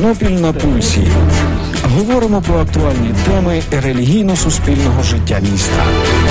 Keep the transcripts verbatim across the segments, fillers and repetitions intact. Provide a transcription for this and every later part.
Тернопіль на пульсі. Говоримо про актуальні теми релігійно-суспільного життя міста.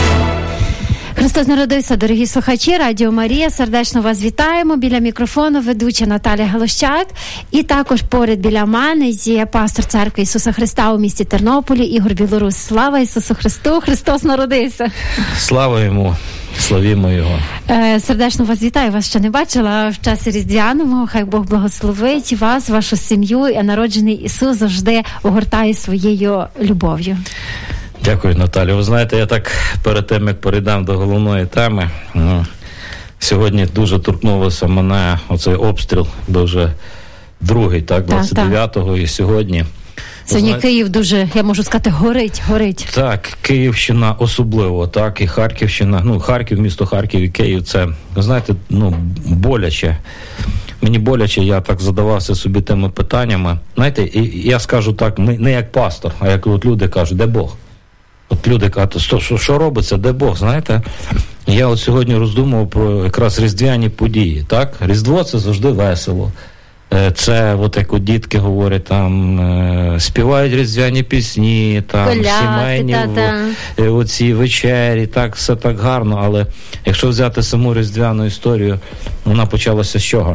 Христос народився, дорогі слухачі, Радіо Марія. Сердечно вас вітаємо. Біля мікрофону ведуча Наталія Галощак. І також поряд біля мене є пастор Церкви Ісуса Христа у місті Тернополі Ігор Білорус. Слава Ісусу Христу! Христос народився! Слава Йому! Славімо Його! Е, сердечно вас вітаю. Вас ще не бачила в часі Різдвяному. Хай Бог благословить вас, вашу сім'ю. І народжений Ісус завжди огортає своєю любов'ю. Дякую, Наталю. Ви знаєте, я так перед тим, як перейдемо до головної теми, ну, сьогодні дуже торкнулося мене оцей обстріл, де вже другий, так, двадцять дев'ятого, і сьогодні. Сьогодні знаєте, Київ дуже, я можу сказати, горить, горить. Так, Київщина особливо, так, і Харківщина, ну, Харків, місто Харків і Київ, це, ви знаєте, ну, боляче. Мені боляче, я так задавався собі тими питаннями. Знаєте, і я скажу так, не як пастор, а як от люди кажуть, де Бог? От люди кажуть, що, що, що робиться, де Бог, знаєте? Я от сьогодні роздумував про якраз різдвяні події, так? Різдво – це завжди весело. Це, от як от дітки говорять, там, співають різдвяні пісні, там, Коляти, сімейні в, оці вечері, так, все так гарно, але якщо взяти саму різдвяну історію, вона почалася з чого?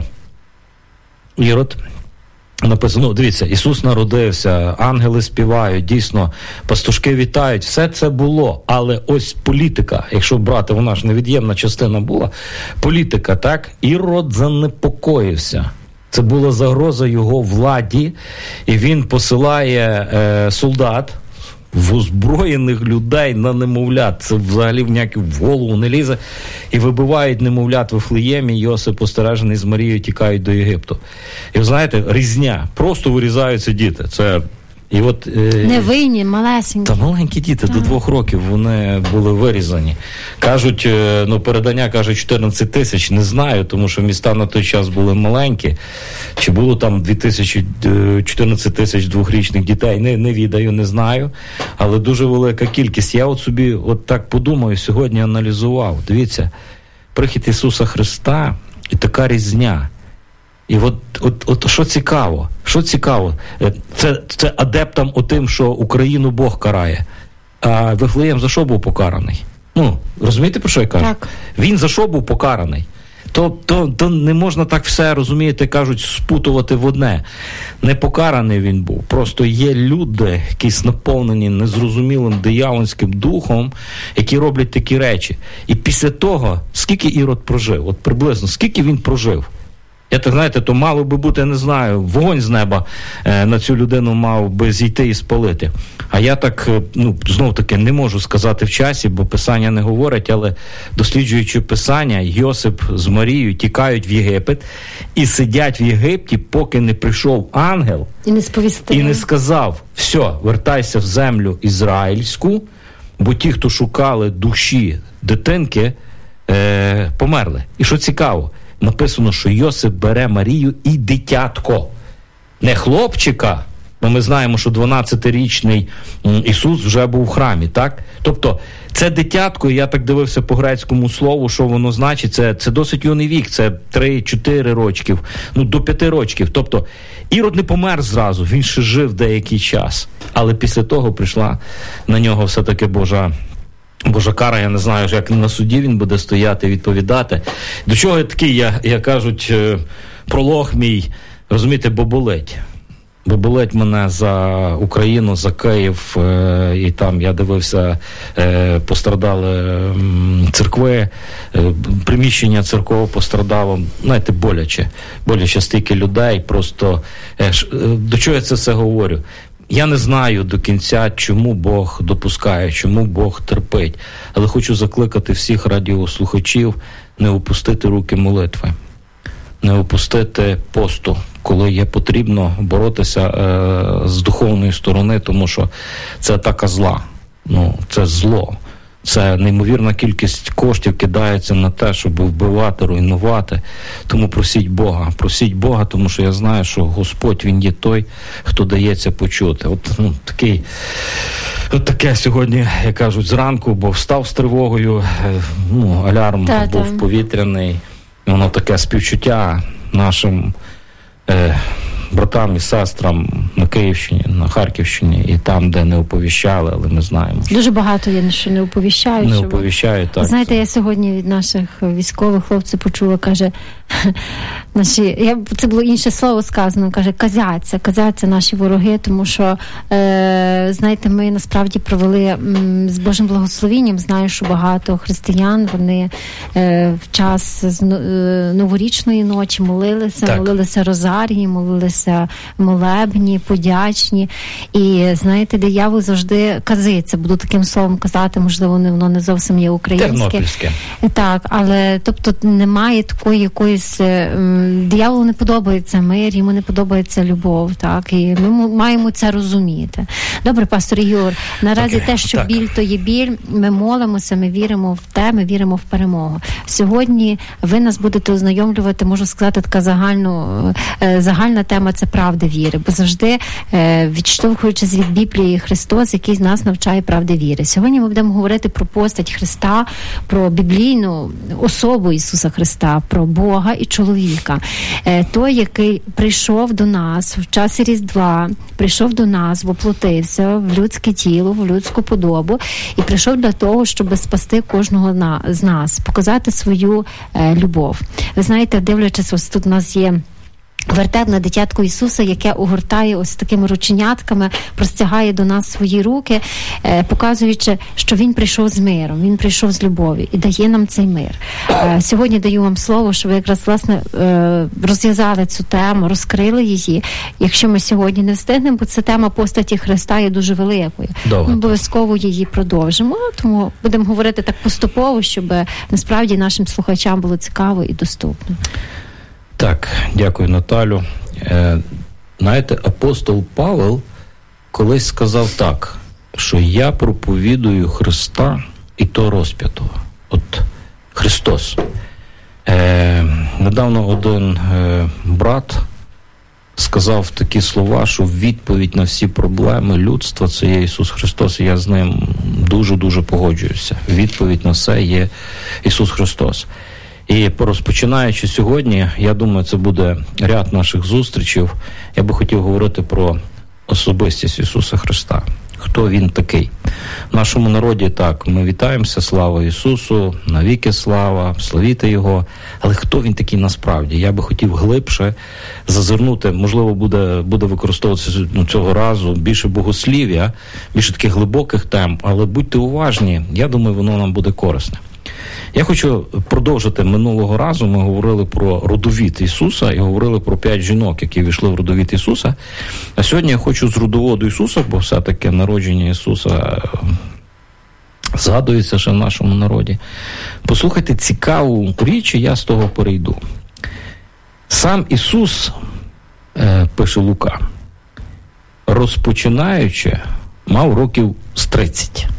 Ірод. Написано, ну, дивіться, Ісус народився, ангели співають, дійсно, пастушки вітають, все це було, але ось політика, якщо брати, вона ж невід'ємна частина була, політика, так, Ірод занепокоївся. Це була загроза його владі, і він посилає е, солдат, в озброєних людей на немовлят. Це взагалі в ніяку в голову не лізе. І вибивають немовлят в Вифлеємі, Йосип, постережений з Марією, тікають до Єгипту. І ви знаєте, різня. Просто вирізаються діти. Це... І от, е... невинні, малесенькі. Та маленькі діти, до двох років вони були вирізані. Кажуть, е, ну, передання каже чотирнадцять тисяч, не знаю, тому що міста на той час були маленькі. Чи було там дві тисячі, чотирнадцять тисяч двохрічних дітей, не, не відаю, не знаю. Але дуже велика кількість. Я от собі от так подумаю, сьогодні аналізував. Дивіться, прихід Ісуса Христа і така різня. І от, от, от що цікаво, що цікаво, це, це адептам отим, що Україну Бог карає. А Вифлеєм за що був покараний? Ну, розумієте, про що я кажу? Так. Він за що був покараний? То, то, то не можна так все, розумієте, кажуть, спутувати в одне. Не покараний він був. Просто є люди, якісь наповнені незрозумілим диявольським духом, які роблять такі речі. І після того, скільки Ірод прожив? От приблизно, скільки він прожив? Я так, знаєте, то мало би бути, не знаю, вогонь з неба е, на цю людину мав би зійти і спалити. А я так, ну, знов-таки, не можу сказати в часі, бо Писання не говорить, але досліджуючи Писання, Йосип з Марією тікають в Єгипет і сидять в Єгипті, поки не прийшов ангел і не сповістив. І не сказав, все, вертайся в землю ізраїльську, бо ті, хто шукали душі дитинки, е, померли. І що цікаво, написано, що Йосип бере Марію і дитятко. Не хлопчика, бо ми знаємо, що дванадцятирічний Ісус вже був в храмі, так? Тобто, це дитятко, я так дивився по грецькому слову, що воно значить, це, це досить юний вік, це три-чотири рочків, ну, до п'яти рочків. Тобто, Ірод не помер зразу, він ще жив деякий час. Але після того прийшла на нього все-таки Божа Божа кара, я не знаю, як на суді він буде стояти, відповідати. До чого я такий, я, я кажуть, пролог мій, розумієте, бо болить. Бо болить мене за Україну, за Київ, е, і там я дивився, е, пострадали церкви, е, приміщення церков пострадало, знаєте, боляче. Боляче стільки людей, просто, е, ш, е, до чого я це все говорю? Я не знаю до кінця, чому Бог допускає, чому Бог терпить. Але хочу закликати всіх радіослухачів не опустити руки молитви, не опустити посту, коли є потрібно боротися е, з духовної сторони, тому що це атака зла. Ну, це зло. Це неймовірна кількість коштів кидається на те, щоб вбивати, руйнувати. Тому просіть Бога. Просіть Бога, тому що я знаю, що Господь, Він є той, хто дається почути. От, ну, такий, от таке сьогодні, як кажуть, зранку, бо встав з тривогою, ну, алярм Та-та. був повітряний. Воно таке співчуття нашим е, братам і сестрам на Київщині, на Харківщині і там, де не оповіщали, але ми знаємо. Дуже багато є, що не оповіщають. Не оповіщають, так. Знаєте, я сьогодні від наших військових хлопців почула, каже, наші, я, це було інше слово сказано, каже, казяться, казяться наші вороги, тому що, е, знаєте, ми насправді провели м, з Божим благословенням, знаю, що багато християн, вони е, в час з, е, новорічної ночі молилися, так. молилися розарії, молилися молебні, подячні, і, знаєте, диявол завжди казиться, буду таким словом казати, можливо, воно не зовсім є українське. Тернопільське. Так, але, тобто, немає такої якоїсь дияволу не подобається мир, йому не подобається любов, так, і ми маємо це розуміти. Добре, пастор Ігор, наразі okay, те, що так. біль, то є біль, ми молимося, ми віримо в те, ми віримо в перемогу. Сьогодні ви нас будете ознайомлювати, можу сказати, така загальну, загальна тема – це правди віри, бо завжди, відштовхуючись від Біблії, Христос, який з нас навчає правди віри. Сьогодні ми будемо говорити про постать Христа, про біблійну особу Ісуса Христа, про Бога і чоловіка. Той, який прийшов до нас в часі Різдва, прийшов до нас, воплотився в людське тіло, в людську подобу і прийшов для того, щоб спасти кожного на, з нас, показати свою е, любов. Ви знаєте, дивлячись, ось тут у нас є вертеп на дитятко Ісуса, яке огортає ось такими рученятками, простягає до нас свої руки, е, показуючи, що Він прийшов з миром, Він прийшов з любов'ю і дає нам цей мир. Е, сьогодні даю вам слово, щоб ви якраз, власне, е, розв'язали цю тему, розкрили її. Якщо ми сьогодні не встигнемо, бо ця тема постаті Христа є дуже великою. Добре. Ми обов'язково її продовжимо, тому будемо говорити так поступово, щоб насправді нашим слухачам було цікаво і доступно. Так, дякую, Наталю. Е, знаєте, апостол Павел колись сказав так, що я проповідую Христа і то розп'ятого. От Христос. Е, недавно один е, брат сказав такі слова, що відповідь на всі проблеми людства – це є Ісус Христос, і я з ним дуже-дуже погоджуюся. Відповідь на все є Ісус Христос. І розпочинаючи сьогодні, я думаю, це буде ряд наших зустрічей. Я би хотів говорити про особистість Ісуса Христа. Хто Він такий? В нашому народі так, ми вітаємося, слава Ісусу, навіки слава, славіте Його. Але хто Він такий насправді? Я би хотів глибше зазирнути, можливо, буде, буде використовуватися ну, цього разу більше богослів'я, більше таких глибоких тем, але будьте уважні, я думаю, воно нам буде корисне. Я хочу продовжити. Минулого разу ми говорили про родовід Ісуса і говорили про п'ять жінок, які війшли в родовід Ісуса. А сьогодні я хочу з родоводу Ісуса, бо все-таки народження Ісуса згадується ще в нашому народі. Послухайте цікаву річ, і я з того перейду. Сам Ісус, пише Лука, розпочинаючи, мав років з тридцять.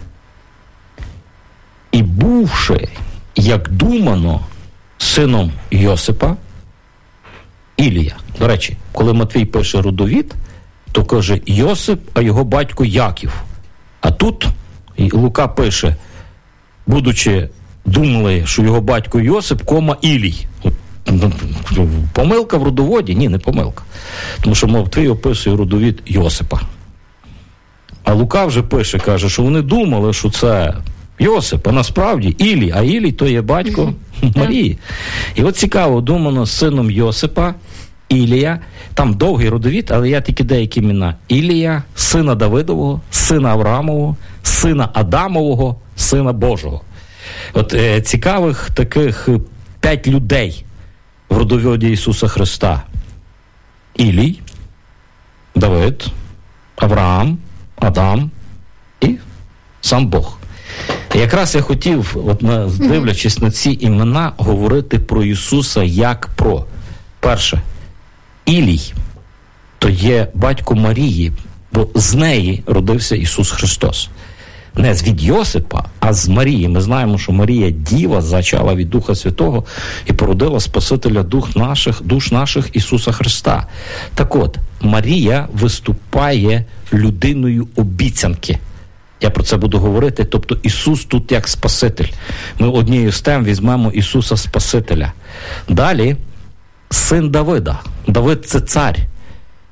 І бувши, як думано, сином Йосипа, Ілія. До речі, коли Матвій пише родовід, то каже Йосип, а його батько Яків. А тут Лука пише, будучи, думали, що його батько Йосип, кома Ілій. Помилка в родоводі? Ні, не помилка. Тому що Матвій описує родовід Йосипа. А Лука вже пише, каже, що вони думали, що це Йосип, а насправді Ілій, а Ілій то є батько Марії. І от цікаво, думано з сином Йосипа, Ілія, там довгий родовід, але я тільки деякі імена. Ілія, сина Давидового, сина Авраамового, сина Адамового, сина Божого. От е, цікавих таких п'ять людей в родоводі Ісуса Христа. Ілій, Давид, Авраам, Адам і сам Бог. І якраз я хотів, от, дивлячись на ці імена, говорити про Ісуса як про, перше, Ілій, то є батько Марії, бо з неї родився Ісус Христос. Не від Йосипа, а з Марії. Ми знаємо, що Марія діва зачала від Духа Святого і породила Спасителя дух наших, душ наших Ісуса Христа. Так от, Марія виступає людиною обіцянки. Я про це буду говорити. Тобто Ісус тут як Спаситель. Ми однією з тем візьмемо Ісуса Спасителя. Далі, син Давида. Давид – це цар.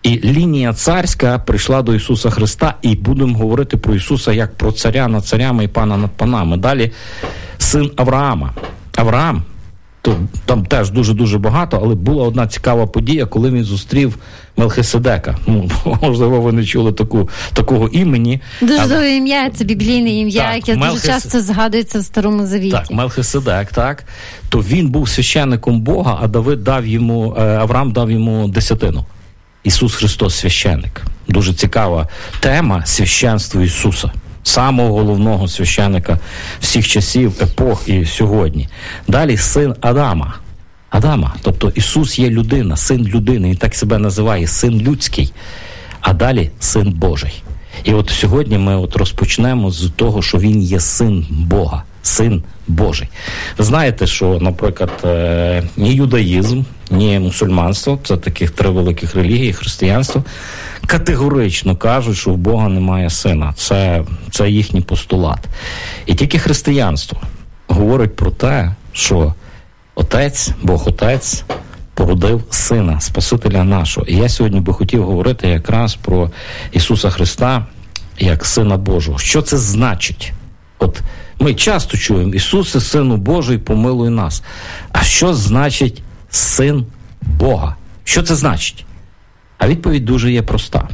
І лінія царська прийшла до Ісуса Христа, і будемо говорити про Ісуса як про царя над царями і пана над панами. Далі син Авраама. Авраам, то, там теж дуже-дуже багато, але була одна цікава подія, коли він зустрів Мелхиседека. Ну, можливо, ви не чули таку, такого імені. Дуже але... довге ім'я, це біблійне ім'я, так, яке Мелхис... дуже часто згадується в Старому Завіті. Так, Мелхиседек, так. То він був священником Бога, а Давид дав йому, Авраам дав йому десятину. Ісус Христос священник. Дуже цікава тема священства Ісуса. Самого головного священника всіх часів, епох і сьогодні. Далі син Адама. Адама, тобто Ісус є людина, син людини, він так себе називає, син людський. А далі син Божий. І от сьогодні ми от розпочнемо з того, що він є син Бога, син Божий. Ви знаєте, що, наприклад, ні юдаїзм, ні мусульманство, це таких три великих релігії, християнство, категорично кажуть, що в Бога немає сина. Це, це їхній постулат. І тільки християнство говорить про те, що Отець, Бог Отець, породив Сина, Спасителя нашого. І я сьогодні би хотів говорити якраз про Ісуса Христа як Сина Божого. Що це значить? От ми часто чуємо: Ісусе, Сину Божий, помилуй нас. А що значить Син Бога? Що це значить? А відповідь дуже є проста.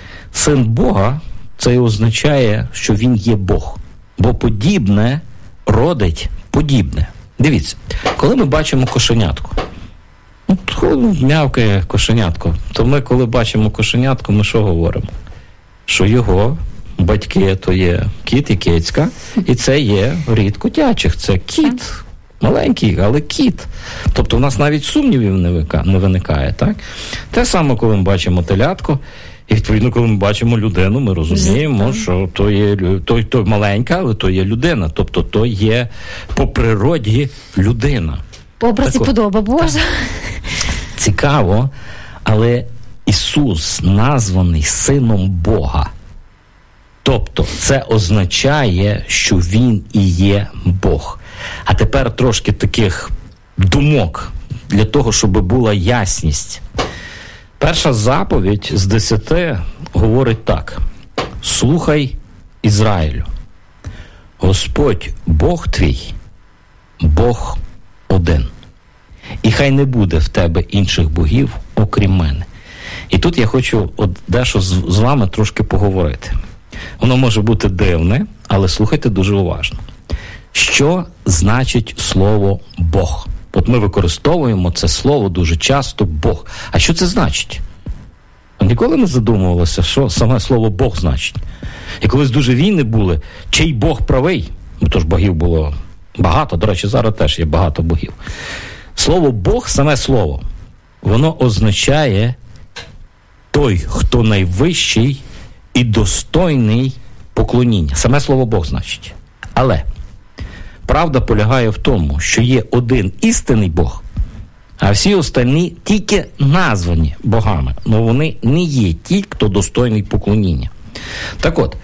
Син Бога – це і означає, що Він є Бог. Бо подібне родить подібне. Дивіться, коли ми бачимо кошенятку, ну, коли м'явкає кошенятко, то ми, коли бачимо кошенятку, ми що говоримо? Що його батьки – то є кіт і кицька, і це є рід котячих, це кіт. Маленький, але кіт. Тобто в нас навіть сумнівів не виникає, так? Те саме, коли ми бачимо телятко, і відповідно, коли ми бачимо людину, ми розуміємо, що то є то, то маленька, але то є людина. Тобто то є по природі людина. Образ і подоба Божа. Цікаво, але Ісус названий Сином Бога. Тобто це означає, що Він і є Бог. А тепер трошки таких думок для того, щоб була ясність. Перша заповідь з десяти говорить так: «Слухай, Ізраїлю, Господь Бог твій, Бог один. І хай не буде в тебе інших богів, окрім мене». І тут я хочу от дещо з, з вами трошки поговорити. Воно може бути дивне, але слухайте дуже уважно. Що значить слово «Бог»? От ми використовуємо це слово дуже часто «Бог». А що це значить? Ніколи не задумувалося, що саме слово «Бог» значить. І колись дуже війни були, чий Бог правий? Ну, тож богів було багато, до речі, зараз теж є багато богів. Слово «Бог», саме слово, воно означає той, хто найвищий і достойний поклоніння. Саме слово «Бог» значить. Але правда полягає в тому, що є один істинний Бог, а всі остальні тільки названі богами, але вони не є ті, хто достойний поклоніння. Так от,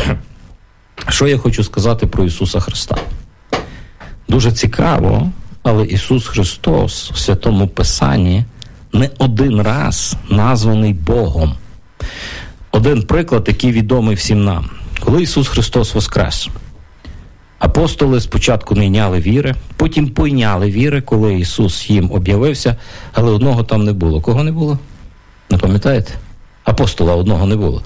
що я хочу сказати про Ісуса Христа? Дуже цікаво, але Ісус Христос в Святому Писанні не один раз названий Богом. Один приклад, який відомий всім нам. Коли Ісус Христос воскрес, апостоли спочатку не йняли віри, потім пойняли віри, коли Ісус їм об'явився, але одного там не було. Кого не було? Не пам'ятаєте? Апостола одного не було.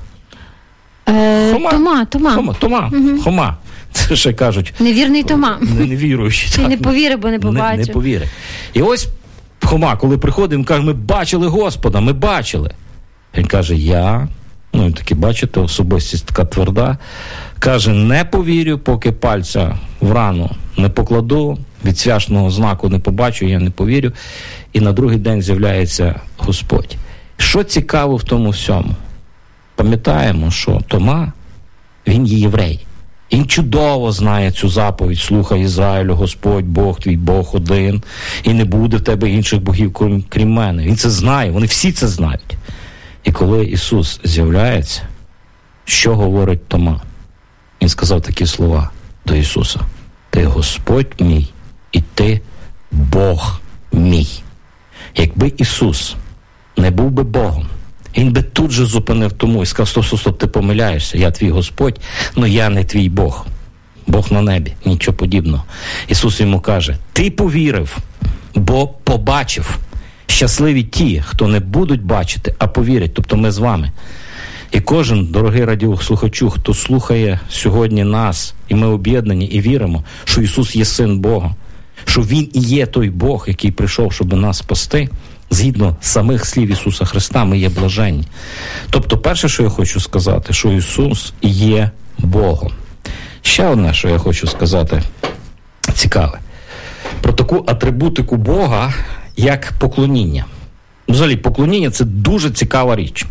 Е, Хома. Тома, Тома. Хома, Тома, угу. Хома. Це ще кажуть. Невірний Тома. Не, невіруючий. Ти не повірив, бо не побачив. Не, не повірив. І ось Хома, коли приходить, він каже: ми бачили Господа, ми бачили. Він каже: я... Ну, таки, бачите, особистість така тверда. Каже: не повірю, поки пальця в рану не покладу, від свящного знаку не побачу, я не повірю. І на другий день з'являється Господь. Що цікаво в тому всьому? Пам'ятаємо, що Тома, він є єврей. Він чудово знає цю заповідь: «Слухай, Ізраїлю, Господь Бог твій, Бог один, і не буде в тебе інших богів, крім, крім мене». Він це знає, вони всі це знають. І коли Ісус з'являється, що говорить Тома? Він сказав такі слова до Ісуса: «Ти Господь мій, і ти Бог мій». Якби Ісус не був би Богом, Він би тут же зупинив тому і сказав: стоп, стоп, стоп, ти помиляєшся, я твій Господь, но я не твій Бог. Бог на небі, нічого подібного. Ісус йому каже: ти повірив, бо побачив. Щасливі ті, хто не будуть бачити, а повірять, тобто ми з вами. І кожен, дорогий радіослухачу, хто слухає сьогодні нас, і ми об'єднані, і віримо, що Ісус є Син Бога, що Він і є той Бог, який прийшов, щоб нас спасти, згідно самих слів Ісуса Христа, ми є блаженні. Тобто, перше, що я хочу сказати, що Ісус є Богом. Ще одне, що я хочу сказати, цікаве. Про таку атрибутику Бога, як поклоніння. Взагалі, поклоніння – це дуже цікава річ.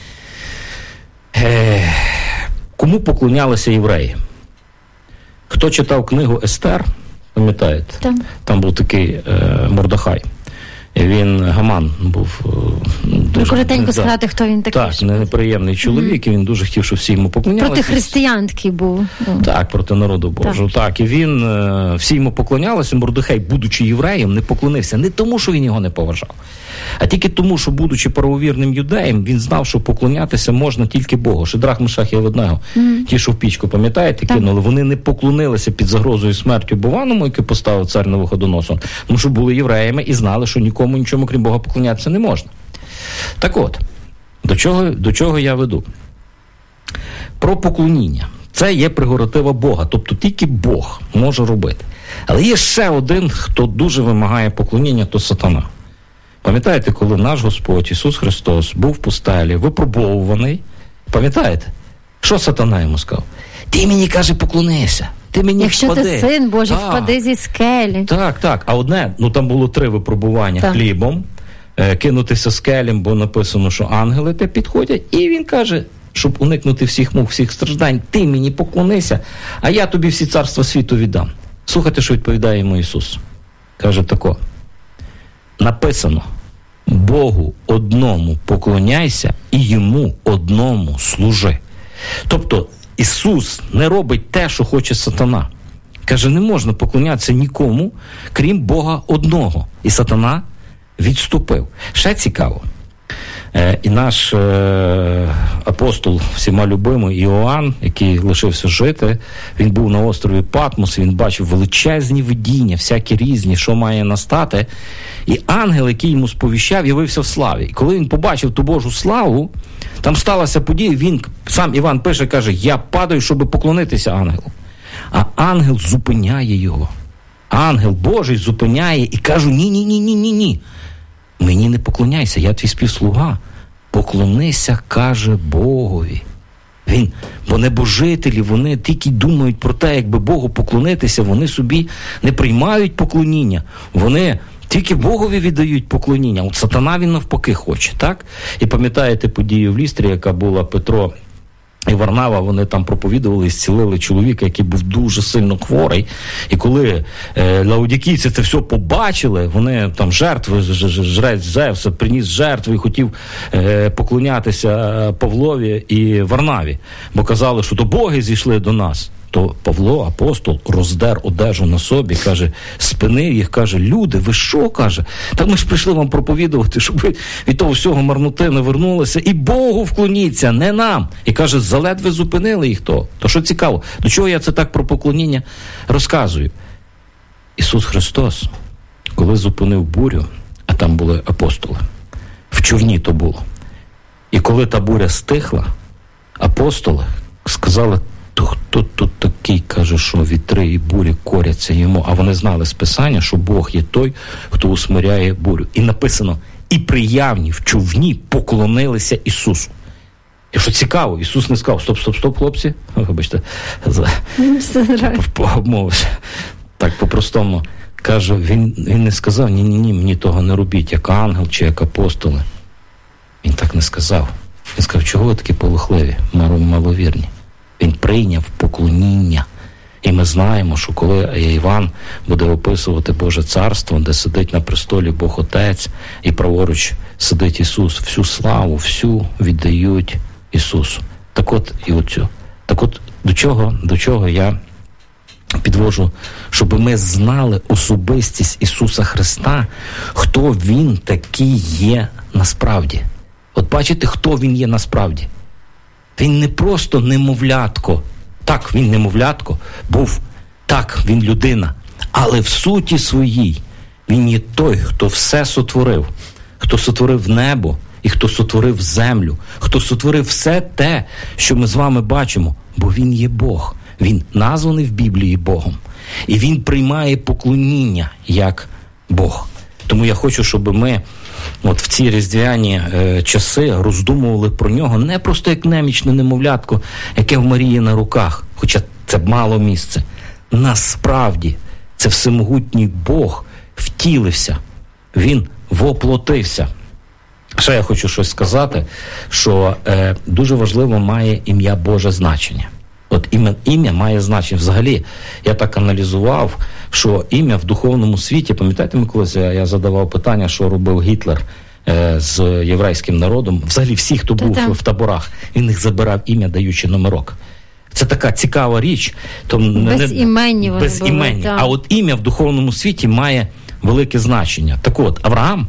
Е, кому поклонялися євреї? Хто читав книгу Естер, пам'ятаєте? Там, Там був такий е, Мордехай. Він Гаман був дуже... Коротенько сказати, хто він такий. Так, неприємний чоловік, mm-hmm. і він дуже хотів, щоб всі йому поклонялися. Проти християн такий був. Так, проти народу Божого. Так. так, і він, всі йому поклонялися, Мордехай, будучи євреєм, не поклонився. Не тому, що він його не поважав, а тільки тому, що, будучи правовірним юдеєм, він знав, що поклонятися можна тільки Богу. Шидрах, Мишах і Аведнего, mm-hmm. ті, що в пічку, пам'ятаєте, кинули, вони не поклонилися під загрозою смерті Бованому, який поставив цар Навуходоносор, тому що були євреями і знали, що нікому нічому, крім Бога, поклонятися не можна. Так от, до чого, до чого я веду? Про поклоніння. Це є прерогатива Бога, тобто тільки Бог може робити. Але є ще один, хто дуже вимагає поклоніння, то сатана. Пам'ятаєте, коли наш Господь Ісус Христос був в пустелі, випробовуваний, пам'ятаєте, що сатана йому сказав? Ти мені, каже, поклонися. Ти мені Якщо впади. ти син Божий, так. впади зі скелі. Так, так. А одне, ну там було три випробування так. хлібом, е, кинутися скелем, бо написано, що ангели те підходять. І він каже, щоб уникнути всіх мук, всіх страждань, ти мені поклонися, а я тобі всі царства світу віддам. Слухайте, що відповідає йому Ісус. Каже тако: написано, Богу одному поклоняйся і йому одному служи. Тобто, Ісус не робить те, що хоче сатана. Каже, не можна поклонятися нікому, крім Бога одного. І сатана відступив. Ще цікаво. Е, і наш е, апостол, всіма любимий Іоанн, який лишився жити, він був на острові Патмос, він бачив величезні видіння, всякі різні, що має настати. І ангел, який йому сповіщав, явився в славі. І коли він побачив ту Божу славу, там сталася подія, він, сам Іван пише, каже, я падаю, щоб поклонитися ангелу. А ангел зупиняє його. Ангел Божий зупиняє і каже, ні-ні-ні-ні-ні-ні. Мені не поклоняйся, я твій співслуга. Поклонися, каже, Богові. Він, бо небожителі, вони тільки думають про те, якби Богу поклонитися, вони собі не приймають поклоніння. Вони тільки Богові віддають поклоніння. От сатана він навпаки хоче, так? І пам'ятаєте подію в Лістрі, яка була Петро і Варнава, вони там проповідували і зцілили чоловіка, який був дуже сильно хворий. І коли е, лаодікійці це все побачили, вони там жертви, жрець Зевса приніс жертву і хотів е, поклонятися Павлові і Варнаві, бо казали, що то боги зійшли до нас. То Павло, апостол, роздер одежу на собі, каже, спинив їх, каже, люди, ви що, каже? Так ми ж прийшли вам проповідувати, щоб ви від того всього марнотини вернулися, і Богу вклоніться, не нам. І каже, заледве зупинили їх то. То що цікаво, до чого я це так про поклоніння розказую? Ісус Христос, коли зупинив бурю, а там були апостоли, в човні то було, і коли та буря стихла, апостоли сказали, то хто тут такий, каже, що вітри і бурі коряться йому, а вони знали з Писання, що Бог є той, хто усмиряє бурю. І написано, і приявні в човні поклонилися Ісусу. І що цікаво, Ісус не сказав, стоп, стоп, стоп, хлопці, вибачте, обмовився, так по-простому, каже, він, він не сказав, ні-ні-ні, мені того не робіть, як ангел чи як апостоли. Він так не сказав. Він сказав, чого ви такі полохливі, маловірні? Він прийняв поклоніння. І ми знаємо, що коли Іван буде описувати Боже царство, де сидить на престолі Бог Отець, і праворуч сидить Ісус, всю славу, всю віддають Ісусу. Так от, і оцю. Так от, до чого, до чого я підвожу, щоб ми знали особистість Ісуса Христа, хто Він такий є насправді. От бачите, хто він є насправді. Він не просто немовлятко. Так, він немовлятко був. Так, він людина. Але в суті своїй він є той, хто все сотворив. Хто сотворив небо і хто сотворив землю. Хто сотворив все те, що ми з вами бачимо. Бо він є Бог. Він названий в Біблії Богом. І він приймає поклоніння як Бог. Тому я хочу, щоб ми от в ці різдвяні е, часи роздумували про нього не просто як немічне немовлятко, яке в Марії на руках, хоча це мало місце. Насправді, це всемогутній Бог втілився. Він воплотився. Ще я хочу щось сказати, що е, дуже важливо має ім'я Боже значення. От ім'я, ім'я має значення. Взагалі, я так аналізував, що ім'я в духовному світі, пам'ятаєте, ми колись я, я задавав питання, що робив Гітлер е, з єврейським народом. Взагалі всі, хто був Та-та. в таборах, він їх забирав ім'я, даючи номерок. Це така цікава річ. То безіменні вони без були. Імені. Так. А от ім'я в духовному світі має велике значення. Так от, Авраам,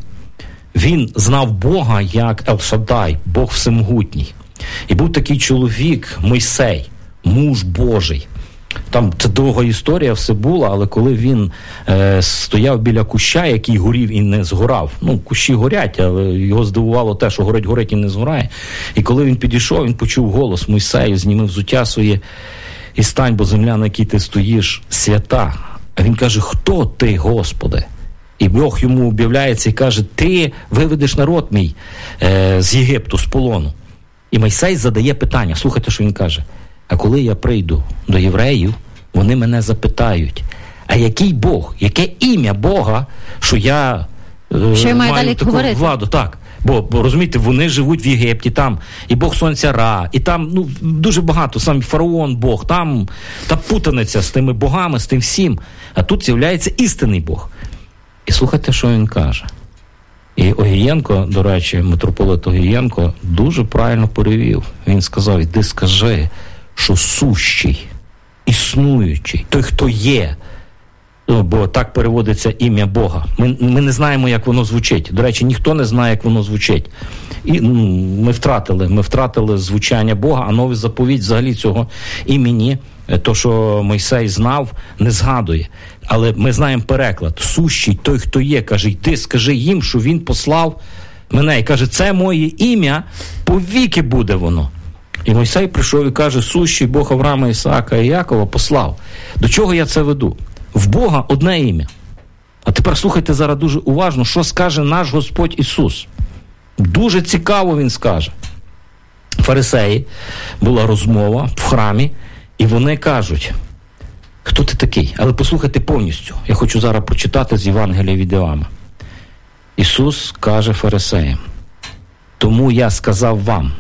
він знав Бога як Ел-Шаддай, Бог всемогутній. І був такий чоловік, Мойсей, муж Божий. Там це довга історія все була, але коли він е, стояв біля куща, який горів і не згорав, ну, кущі горять, але його здивувало те, що горить, горить і не згорає. І коли він підійшов, він почув голос: Мойсею, зніми взуття своє і стань, бо земля, на якій ти стоїш, свята. А він каже: хто ти, Господи? І Бог йому об'являється і каже: ти виведеш народ мій е, з Єгипту, з полону. І Мойсей задає питання. Слухайте, що він каже: а коли я прийду до євреїв, вони мене запитають: а який Бог, яке ім'я Бога, що я е, що я маю маю далі таку говорити? владу? Так. Бо, бо, розумієте, вони живуть в Єгипті, там і Бог Сонця Ра, і там ну, дуже багато, сам фараон Бог, там та путаниця з тими богами, з тим всім. А тут з'являється істинний Бог. І слухайте, що він каже. І Огієнко, до речі, митрополит Огієнко дуже правильно перевів. Він сказав: іди скажи, що сущий, існуючий, той, хто є. Ну, бо так переводиться ім'я Бога. Ми, ми не знаємо, як воно звучить. До речі, ніхто не знає, як воно звучить. І ну, ми втратили, ми втратили звучання Бога, а новий заповідь взагалі цього імені, то, що Мойсей знав, не згадує. Але ми знаємо переклад. Сущий, той, хто є, каже: йди, скажи їм, що він послав мене. І каже: це моє ім'я, повіки буде воно. І Мойсей прийшов і каже: сущий Бог Авраама, Ісаака і Якова послав. До чого я це веду? В Бога одне ім'я. А тепер слухайте зараз дуже уважно, що скаже наш Господь Ісус. Дуже цікаво він скаже. Фарисеї, була розмова в храмі, і вони кажуть: хто ти такий? Але послухайте повністю. Я хочу зараз прочитати з Євангелія від Іоанна. Ісус каже фарисеям: тому я сказав вам,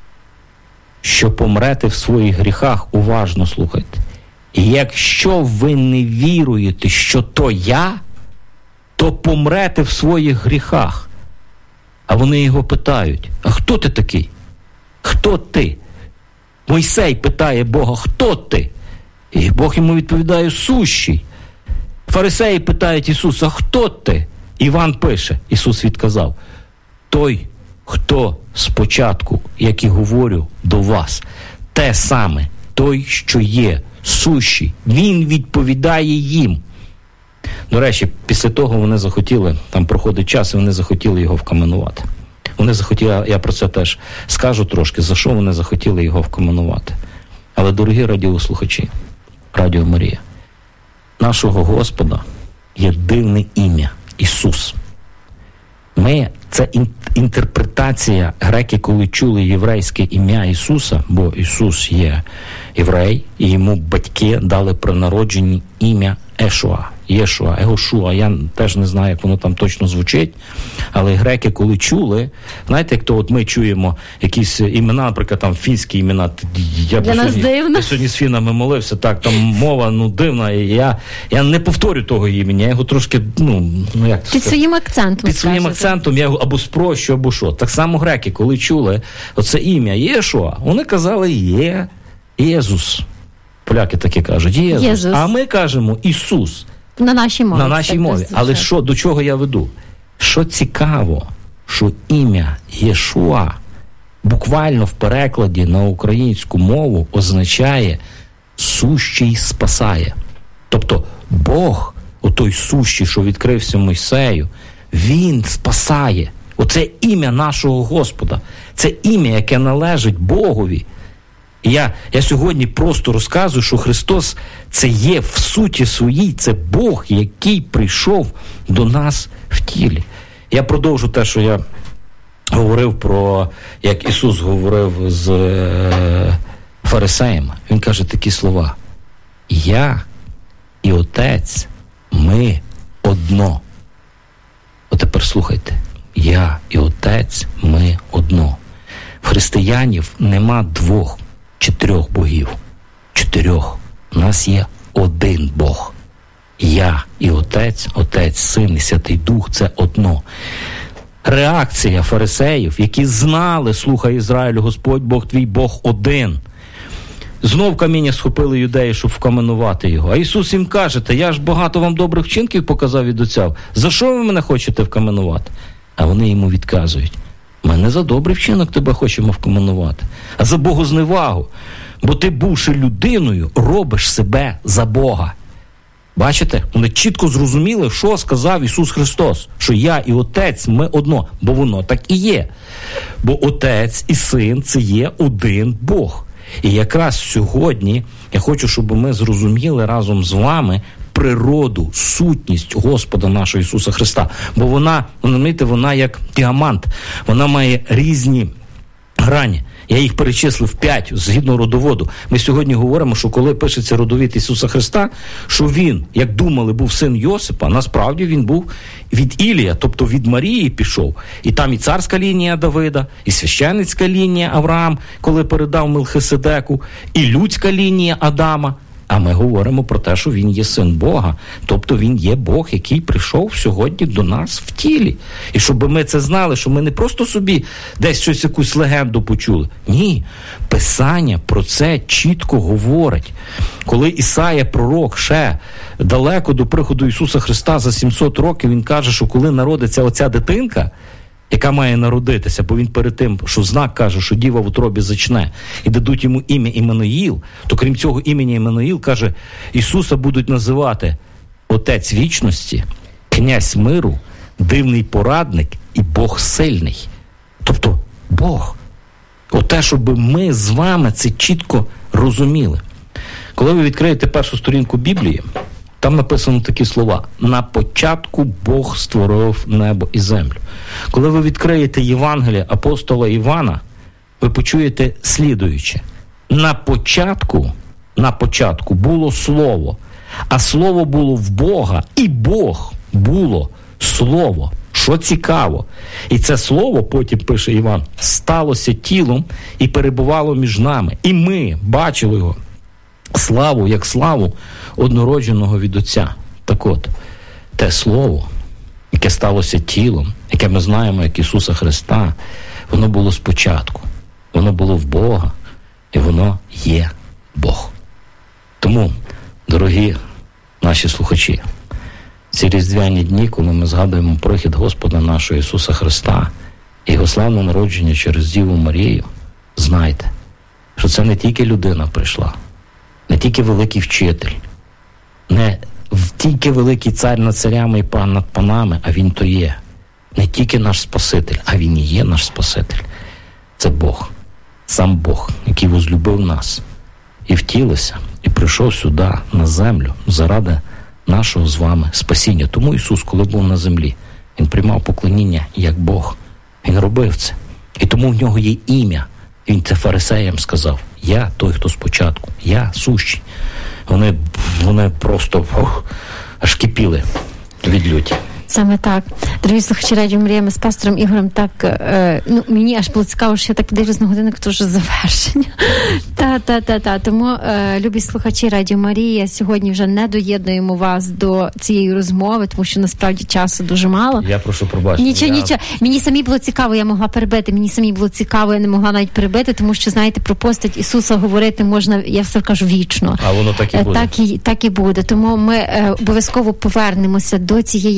що помрете в своїх гріхах, уважно слухайте. І якщо ви не віруєте, що то я, то помрете в своїх гріхах. А вони його питають: а хто ти такий? Хто ти? Мойсей питає Бога: хто ти? І Бог йому відповідає: сущий. Фарисеї питають Ісуса: хто ти? Іван пише, Ісус відказав: той, хто спочатку, як і говорю до вас, те саме, той, що є, сущий. Він відповідає їм. До речі, після того вони захотіли, там проходить час, і вони захотіли його вкаменувати. Вони захотіли, я про це теж скажу трошки, за що вони захотіли його вкаменувати. Але, дорогі радіослухачі, Радіо Марія, нашого Господа є дивне ім'я – Ісус. Ми, це ін, інтерпретація, греки, коли чули єврейське ім'я Ісуса, бо Ісус є єврей, і йому батьки дали при народженні ім'я Ешуа, Єшуа, Егошуа. Я теж не знаю, як воно там точно звучить, але греки, коли чули, знаєте, як то от ми чуємо якісь імена, наприклад, там фінські імена. Я Для нас дивно. Я сьогодні з фінами молився, так, там мова, ну, дивна, і я, я не повторю того імені, я його трошки, ну, ну як це Під своїм акцентом. Під своїм скажете. акцентом я його або спрощу, або що. Так само греки, коли чули оце ім'я Єшуа, вони казали Є, Єзус. Поляки таки кажуть Єзус. Єзус. А ми кажемо Ісус. На нашій мові. На нашій мові. Але що, до чого я веду? Що цікаво, що ім'я Єшуа буквально в перекладі на українську мову означає «сущий спасає». Тобто Бог, отой сущий, що відкрився Мойсею, він спасає. Оце ім'я нашого Господа. Це ім'я, яке належить Богові. І я, я сьогодні просто розказую, що Христос це є в суті своїй, це Бог, який прийшов до нас в тілі. Я продовжу те, що я говорив про, як Ісус говорив з е, фарисеями. Він каже такі слова: «Я і Отець, ми одно». От тепер слухайте. Я і Отець, ми одно. В християнів нема двох чи трьох богів. Чотирьох. У нас є один Бог. Я і Отець, Отець, Син і Святий Дух – це одно. Реакція фарисеїв, які знали, слухай Ізраїлю, Господь Бог твій, Бог один. Знов каміння схопили юдеї, щоб вкаменувати його. А Ісус їм каже: та я ж багато вам добрих вчинків показав від Отця. За що ви мене хочете вкаменувати? А вони йому відказують: ми не за добрий вчинок тебе хочемо вкаменувати, а за богозневагу. Бо ти, бувши людиною, робиш себе за Бога. Бачите? Вони чітко зрозуміли, що сказав Ісус Христос. Що я і Отець, ми одно. Бо воно так і є. Бо Отець і Син – це є один Бог. І якраз сьогодні я хочу, щоб ми зрозуміли разом з вами природу, сутність Господа нашого Ісуса Христа. Бо вона, розумієте, вона як діамант. Вона має різні грані. Я їх перечислив п'ять згідно родоводу. Ми сьогодні говоримо, що коли пишеться родовід Ісуса Христа, що він, як думали, був син Йосипа, насправді він був від Ілія, тобто від Марії пішов. І там і царська лінія Давида, і священницька лінія Авраам, коли передав Мелхиседеку, і людська лінія Адама. А ми говоримо про те, що він є син Бога, тобто він є Бог, який прийшов сьогодні до нас в тілі. І щоб ми це знали, що ми не просто собі десь щось, якусь легенду почули. Ні, Писання про це чітко говорить. Коли Ісая, пророк, ще далеко до приходу Ісуса Христа за сімсот років, він каже, що коли народиться оця дитинка, яка має народитися, бо він перед тим, що знак каже, що діва в утробі зачне, і дадуть йому ім'я Іммануїл, то крім цього імені Іммануїл, каже, Ісуса будуть називати Отець вічності, Князь миру, Дивний порадник і Бог сильний. Тобто Бог. Оте, щоб ми з вами це чітко розуміли. Коли ви відкриєте першу сторінку Біблії, там написано такі слова: «На початку Бог створив небо і землю». Коли ви відкриєте Євангеліє апостола Івана, ви почуєте слідуюче: «На початку, на початку було Слово, а Слово було в Бога, і Бог було Слово». Що цікаво. І це Слово, потім пише Іван, сталося тілом і перебувало між нами. І ми бачили його. Славу, як славу однородженого від Отця. Так от, те Слово, яке сталося тілом, яке ми знаємо як Ісуса Христа, воно було спочатку. Воно було в Бога, і воно є Бог. Тому, дорогі наші слухачі, ці різдвяні дні, коли ми згадуємо прихід Господа нашого Ісуса Христа і Його славне народження через Діву Марію, знайте, що це не тільки людина прийшла, не тільки великий вчитель, не тільки великий цар над царями і пан над панами, а він то є. Не тільки наш Спаситель, а він і є наш Спаситель. Це Бог, сам Бог, який возлюбив нас і втілився, і прийшов сюди, на землю, заради нашого з вами спасіння. Тому Ісус, коли був на землі, Він приймав поклоніння як Бог. Він робив це. І тому в нього є ім'я. Він це фарисеям сказав: я той, хто спочатку, я сущий. Вони, вони просто ох, аж кипіли від люті. Саме так. Дорогі слухачі Радіо Марія, ми з пастором Ігорем так, е, ну, мені аж було цікаво, що я так дивлюсь на годинник, то вже завершення. Та-та-та-та. Тому, е, любі слухачі Радіо Марія, сьогодні вже не доєднуємо вас до цієї розмови, тому що насправді часу дуже мало. Я прошу пробачення. Нічого, я... нічого. Мені самі було цікаво, я могла перебити, мені самі було цікаво, я не могла навіть перебити, тому що, знаєте, про постать Ісуса говорити можна, я все кажу, вічно. А воно так і буде. Так і, так і буде. Тому ми е, обов'язково повернемося до цієї теми.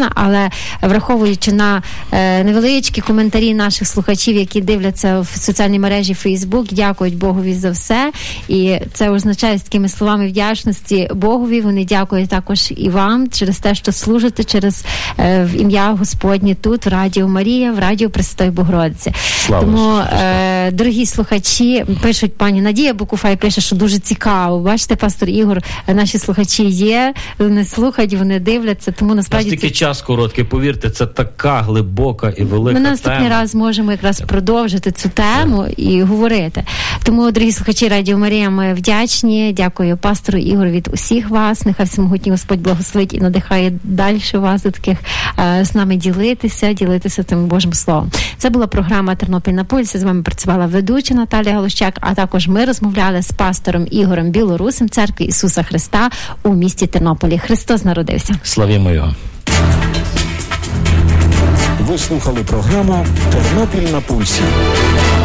мікрофона, але враховуючи на е, невеличкі коментарі наших слухачів, які дивляться в соціальній мережі Facebook, дякують Богові за все. І це означає з такими словами вдячності Богові. Вони дякують також і вам через те, що служите через е, в ім'я Господнє тут, в Радіо Марія, в Радіо Пресвятої Богородиці. Слава Тому, е, дорогі слухачі, пишуть, пані Надія Букуфай пише, що дуже цікаво. Бачите, пастор Ігор, наші слухачі є, вони слухають, вони дивляться, тому насправді... Настільки це... час короткий, повірте, це така глибока і велика тема. Ми наступний раз зможемо якраз продовжити цю тему і говорити. Тому, дорогі слухачі Радіо Марія, ми вдячні. Дякую пастору Ігору від усіх вас. Нехай всемогутній Господь благословить і надихає далі вас до таких е, з нами ділитися, ділитися тим Божим Словом. Це була програма «Тернопіль на пульсі». З вами працювала ведуча Наталія Галущак, а також ми розмовляли з пастором Ігорем Білорусом Церкви Ісуса Христа у місті Тернополі. Христос народився. Славімо Його. Ви слухали програму «Тернопіль на пульсі».